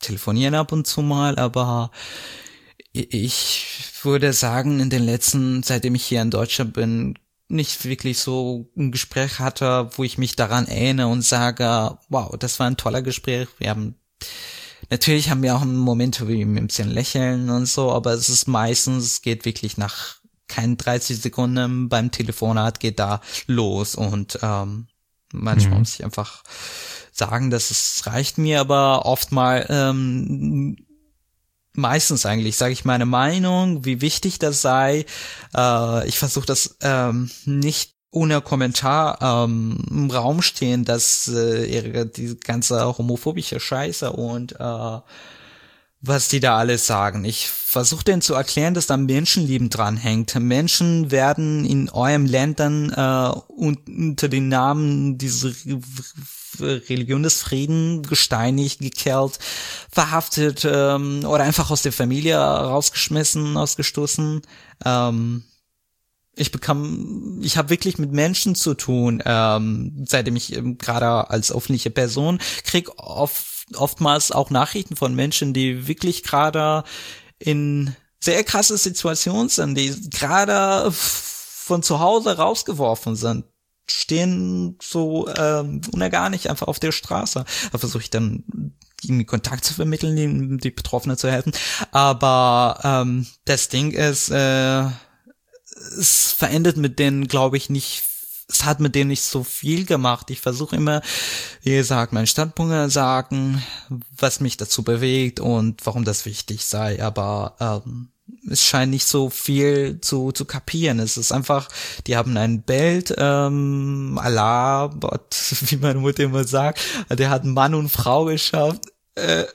telefonieren ab und zu mal, aber ich würde sagen, in den letzten, seitdem ich hier in Deutschland bin, nicht wirklich so ein Gespräch hatte, wo ich mich daran erinnere und sage, wow, das war ein toller Gespräch. Wir haben, natürlich haben wir auch Momente, wo wir ein bisschen lächeln und so, aber es ist meistens, es geht wirklich nach keinen dreißig Sekunden beim Telefonat geht da los und ähm, manchmal mhm. muss ich einfach sagen, dass es reicht mir, aber oft mal ähm, meistens eigentlich sage ich meine Meinung, wie wichtig das sei. Äh, ich versuche das ähm, nicht ohne Kommentar ähm, im Raum stehen, dass äh, ihre die ganze homophobische Scheiße und äh, was die da alles sagen. Ich versuche denen zu erklären, dass da Menschenleben dran hängt. Menschen werden in eurem Ländern äh, unter den Namen dieser Religion des Friedens gesteinigt, gekerlt, verhaftet ähm, oder einfach aus der Familie rausgeschmissen, ausgestoßen. Ähm, ich bekam, ich habe wirklich mit Menschen zu tun, ähm, seitdem ich ähm, gerade als öffentliche Person krieg oft oftmals auch Nachrichten von Menschen, die wirklich gerade in sehr krasse Situationen sind, die gerade von zu Hause rausgeworfen sind, stehen so ähm, unergarnig einfach auf der Straße. Da versuche ich dann irgendwie Kontakt zu vermitteln, die, die Betroffenen zu helfen. Aber ähm, das Ding ist, äh, es verändert mit denen, glaube ich, nicht. Es hat mit denen nicht so viel gemacht. Ich versuche immer, wie gesagt, meinen Standpunkt sagen, was mich dazu bewegt und warum das wichtig sei. Aber ähm, es scheint nicht so viel zu zu kapieren. Es ist einfach, die haben ein Bild, ähm, Allah, Gott, wie meine Mutter immer sagt, der hat Mann und Frau geschafft. Äh,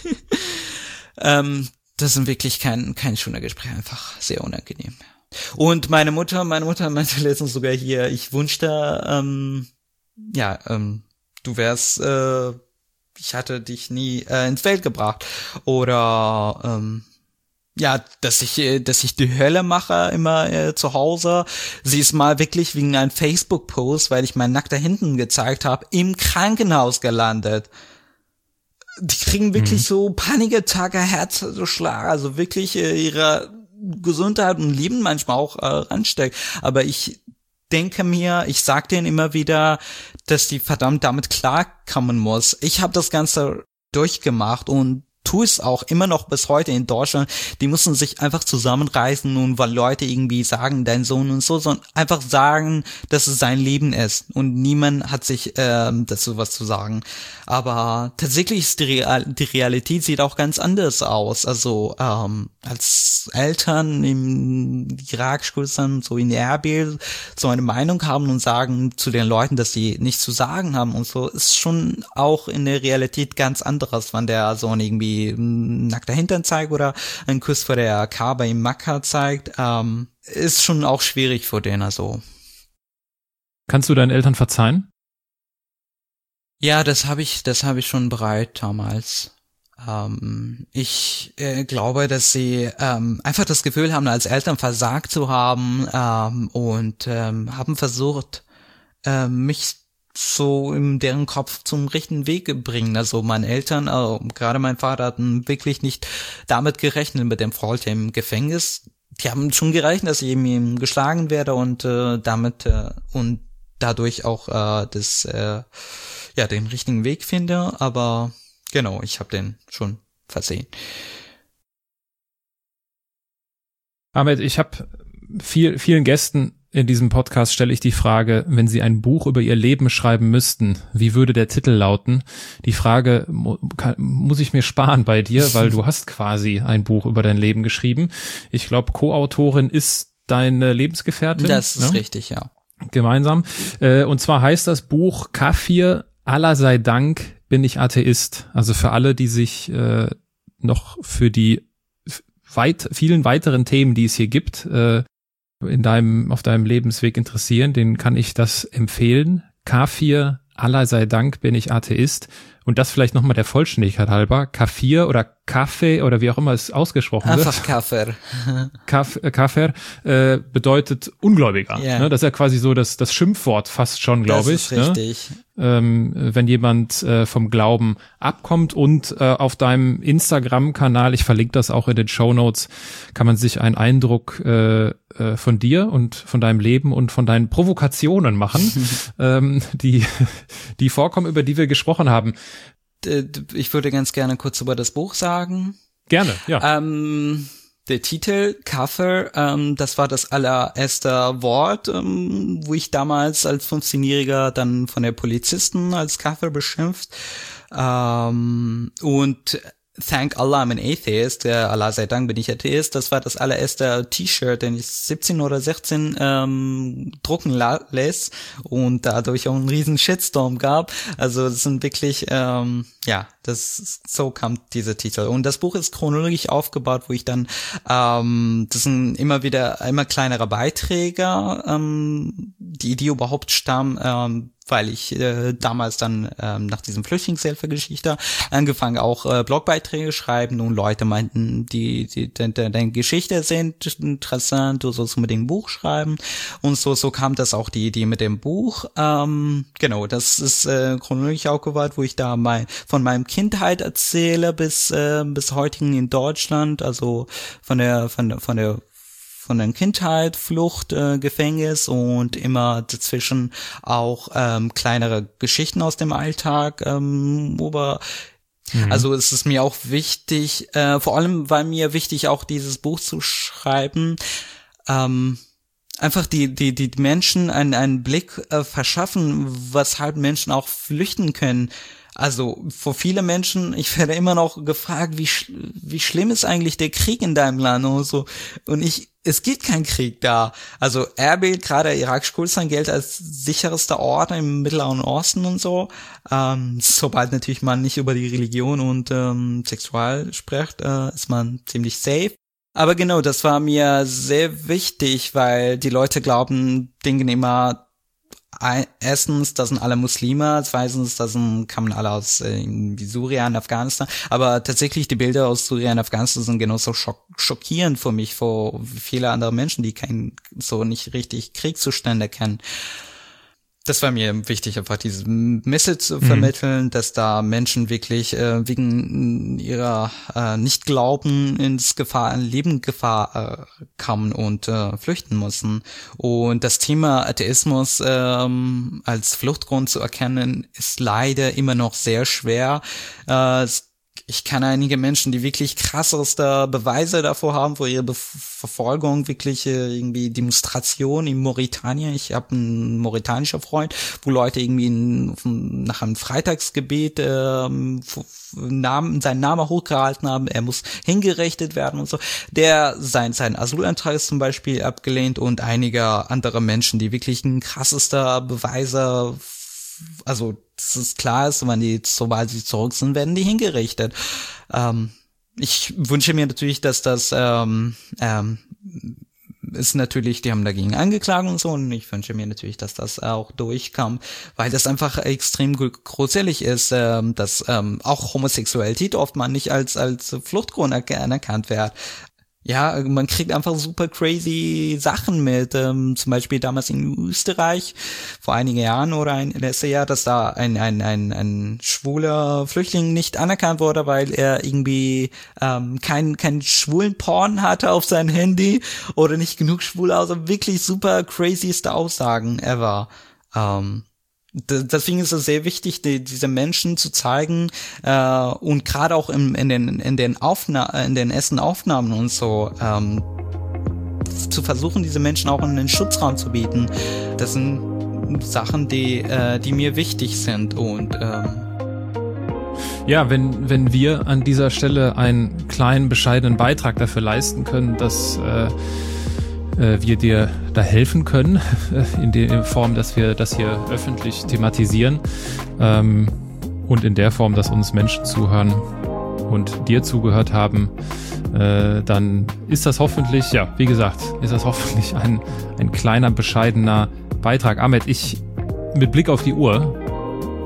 ähm, das sind wirklich kein kein schöner Gespräch, einfach sehr unangenehm. Und meine Mutter, meine Mutter meinte letztens sogar hier, ich wünschte, ähm, ja, ähm, du wärst, äh, ich hatte dich nie äh, ins Feld gebracht. Oder, ähm, ja, dass ich, äh, dass ich die Hölle mache immer äh, zu Hause. Sie ist mal wirklich wegen einem Facebook-Post, weil ich meinen nackter Hinten gezeigt habe, im Krankenhaus gelandet. Die kriegen wirklich mhm. so Panikattacke, Herzschlag, also wirklich äh, ihre Gesundheit und Leben manchmal auch äh, ransteckt. Aber ich denke mir, ich sag denen immer wieder, dass die verdammt damit klarkommen muss. Ich habe das Ganze durchgemacht und tue es auch immer noch bis heute in Deutschland. Die müssen sich einfach zusammenreißen und weil Leute irgendwie sagen, dein Sohn und so, sondern einfach sagen, dass es sein Leben ist und niemand hat sich ähm, dazu was zu sagen. Aber tatsächlich ist die, Real- die Realität sieht auch ganz anders aus. Also ähm, als Eltern im Irak-Kurdistan, so in Erbil, so eine Meinung haben und sagen zu den Leuten, dass sie nichts zu sagen haben und so, ist schon auch in der Realität ganz anderes, wenn der Sohn irgendwie nackter Hintern zeigt oder einen Kuss vor der Kaaba im Makka zeigt, ähm, ist schon auch schwierig für den, also. Kannst du deinen Eltern verzeihen? Ja, das habe ich, das habe ich schon bereit damals. Ähm, ich äh, glaube, dass sie ähm, einfach das Gefühl haben, als Eltern versagt zu haben ähm, und ähm, haben versucht, äh, mich so in deren Kopf zum richtigen Weg bringen. Also meine Eltern, äh, gerade mein Vater, hatten wirklich nicht damit gerechnet mit dem Folter im Gefängnis. Die haben schon gerechnet, dass ich eben geschlagen werde und äh, damit äh, und dadurch auch äh, das äh, ja den richtigen Weg finde. Aber genau, ich habe den schon versehen. Ahmed, ich habe viel, vielen Gästen in diesem Podcast stelle ich die Frage, wenn sie ein Buch über ihr Leben schreiben müssten, wie würde der Titel lauten? Die Frage mu- kann, muss ich mir sparen bei dir, weil du hast quasi ein Buch über dein Leben geschrieben. Ich glaube, Co-Autorin ist deine Lebensgefährtin. Das ist ja? richtig, ja. Gemeinsam. Äh, und zwar heißt das Buch Kafir, Allah sei Dank, bin ich Atheist. Also für alle, die sich äh, noch für die weit, vielen weiteren Themen, die es hier gibt, äh, in deinem, auf deinem Lebensweg interessieren, den kann ich das empfehlen. Kafir, Allah sei Dank bin ich Atheist. Und das vielleicht nochmal der Vollständigkeit halber. Kafir oder Kaffee oder wie auch immer es ausgesprochen wird. Einfach Kafir. Kaf, äh, Kafir äh, bedeutet Ungläubiger. Yeah. Ne? Das ist ja quasi so das, das Schimpfwort fast schon, glaube ich. Das ist richtig. Ne? Ähm, wenn jemand äh, vom Glauben abkommt und äh, auf deinem Instagram-Kanal, ich verlinke das auch in den Shownotes, kann man sich einen Eindruck äh, äh, von dir und von deinem Leben und von deinen Provokationen machen, ähm, die, die vorkommen, über die wir gesprochen haben. Ich würde ganz gerne kurz über das Buch sagen. Gerne, ja. Ähm, der Titel, Kafir, ähm, das war das allererste Wort, ähm, wo ich damals als fünfzehnjähriger dann von der Polizisten als Kafir beschimpft. Ähm, und Thank Allah, I'm an Atheist, äh, Allah sei Dank bin ich Atheist, das war das allererste T-Shirt, den ich siebzehn oder sechzehn ähm, drucken la- lässt und dadurch auch einen riesen Shitstorm gab. Also das sind wirklich, ähm, ja, das so kam dieser Titel. Und das Buch ist chronologisch aufgebaut, wo ich dann, ähm, das sind immer wieder immer kleinere Beiträge, ähm, die Idee überhaupt stammt, ähm, weil ich äh, damals dann ähm, nach diesem Flüchtlingshilfe-Geschichte angefangen auch äh, Blogbeiträge schreiben und Leute meinten, die die deine Geschichte sind interessant, du sollst unbedingt ein Buch schreiben und so so kam das auch die Idee mit dem Buch. Ähm, genau, das ist äh, chronologisch aufgebaut, wo ich da mal von meinem Kindheit erzähle bis äh, bis heutigen in Deutschland, also von der von der von der von der Kindheit, Flucht, äh, Gefängnis und immer dazwischen auch ähm, kleinere Geschichten aus dem Alltag. Ähm, aber mhm. Also es ist mir auch wichtig, äh, vor allem war mir wichtig, auch dieses Buch zu schreiben, ähm, einfach die die die Menschen einen einen Blick äh, verschaffen, weshalb Menschen auch flüchten können. Also vor viele Menschen, ich werde immer noch gefragt, wie sch- wie schlimm ist eigentlich der Krieg in deinem Land und so. Und ich, es gibt keinen Krieg da. Also Erbil, gerade Irak-Kurdistan, gilt als sicherster Ort im Mittleren Osten und so. Ähm, sobald natürlich man nicht über die Religion und ähm, Sexual spricht, äh, ist man ziemlich safe. Aber genau, das war mir sehr wichtig, weil die Leute glauben, denken immer, erstens, das sind alle Muslime, zweitens, das sind, kamen alle aus äh, Syrien, Afghanistan, aber tatsächlich die Bilder aus Syrien, Afghanistan sind genauso schock, schockierend für mich, für viele andere Menschen, die kein, so nicht richtig Kriegszustände kennen. Das war mir wichtig, einfach diese Message zu vermitteln, mhm. dass da Menschen wirklich äh, wegen ihrer äh, Nicht-Glauben ins Gefahr, Lebensgefahr äh, kamen und äh, flüchten mussten. Und das Thema Atheismus ähm, als Fluchtgrund zu erkennen, ist leider immer noch sehr schwer. Äh, Ich kenne einige Menschen, die wirklich krasseste Beweise davor haben, für ihre Be- Verfolgung, wirklich äh, irgendwie Demonstration in Mauretanien. Ich habe einen mauretanischer Freund, wo Leute irgendwie in, nach einem Freitagsgebet ähm, Namen, seinen Namen hochgehalten haben, er muss hingerichtet werden und so. Der sein, sein Asylantrag ist zum Beispiel abgelehnt und einige andere Menschen, die wirklich ein krassester Beweise, also dass es klar ist, wenn die, sobald sie zurück sind, werden die hingerichtet. Ähm, ich wünsche mir natürlich, dass das ähm, ähm, ist natürlich, die haben dagegen angeklagt und so, und ich wünsche mir natürlich, dass das auch durchkam, weil das einfach extrem gruselig ist, ähm, dass ähm, auch Homosexualität oft mal nicht als als Fluchtgrund anerkannt wird. Ja, man kriegt einfach super crazy Sachen mit, ähm, zum Beispiel damals in Österreich, vor einigen Jahren oder ein letztes Jahr, dass da ein, ein, ein, ein schwuler Flüchtling nicht anerkannt wurde, weil er irgendwie ähm, kein, kein schwulen Porn hatte auf seinem Handy oder nicht genug schwul, also wirklich super crazyste Aussagen ever. Ähm, Deswegen ist es sehr wichtig, die, diese Menschen zu zeigen äh, und gerade auch im, in den in den Aufna- in den ersten Aufnahmen und so ähm, zu versuchen, diese Menschen auch in den Schutzraum zu bieten. Das sind Sachen, die äh, die mir wichtig sind und ähm, ja, wenn wenn wir an dieser Stelle einen kleinen bescheidenen Beitrag dafür leisten können, dass äh, wir dir da helfen können, in der Form, dass wir das hier öffentlich thematisieren ähm, und in der Form, dass uns Menschen zuhören und dir zugehört haben, äh, dann ist das hoffentlich, ja, wie gesagt, ist das hoffentlich ein, ein kleiner, bescheidener Beitrag. Ahmed, ich, mit Blick auf die Uhr,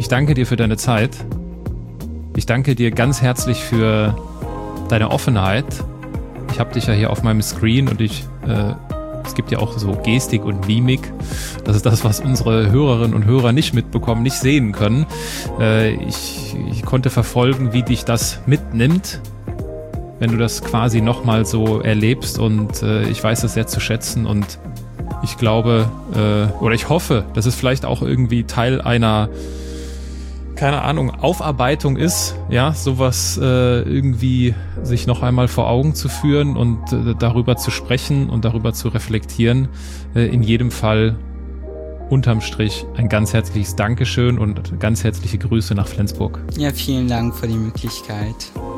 Ich danke dir für deine Zeit. Ich danke dir ganz herzlich für deine Offenheit. Ich habe dich ja hier auf meinem Screen und ich, äh, es gibt ja auch so Gestik und Mimik. Das ist das, was unsere Hörerinnen und Hörer nicht mitbekommen, nicht sehen können. Äh, ich, ich konnte verfolgen, wie dich das mitnimmt, wenn du das quasi nochmal so erlebst, und äh, ich weiß das sehr zu schätzen, und ich glaube, äh, oder ich hoffe, dass es vielleicht auch irgendwie Teil einer, keine Ahnung, Aufarbeitung ist, ja, sowas äh, irgendwie sich noch einmal vor Augen zu führen und äh, darüber zu sprechen und darüber zu reflektieren. Äh, in jedem Fall unterm Strich ein ganz herzliches Dankeschön und ganz herzliche Grüße nach Flensburg. Ja, vielen Dank für die Möglichkeit.